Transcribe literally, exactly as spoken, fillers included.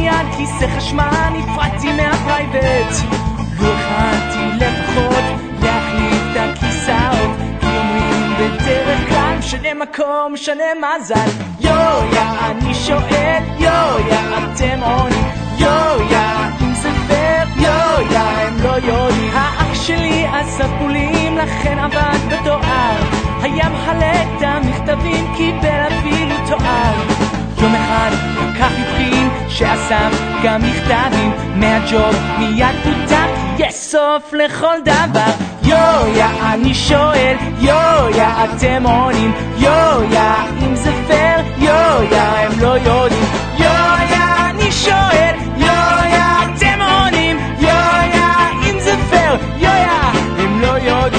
מיד כיסא חשמל, נפרדתי מהפרייבט. לא יכלתי לפחות להחליף את הכיסאות, כי אומרים בדרך כלל משנה מקום, משנה מזל. יויה, אני שואל, יויה, אתם עונים, יויה, אם זה פייר, יויה, הם לא יודעים. האח שלי עשה פולים, לכן עבד בתואר, היה מחלק את המכתבים, קיבל אפילו תואר. יום אחד לקח מבחין שאסף גם מכתבים, מהג'וב מיד פותק, יש סוף לכל דבר. יויה, אני שואל, יויה, אתם עונים, יויה, אם זה פייר, יויה, הם לא יודעים. יויה, אני שואל, יויה, אתם עונים, יויה, אם זה פייר, יויה, הם לא יודעים.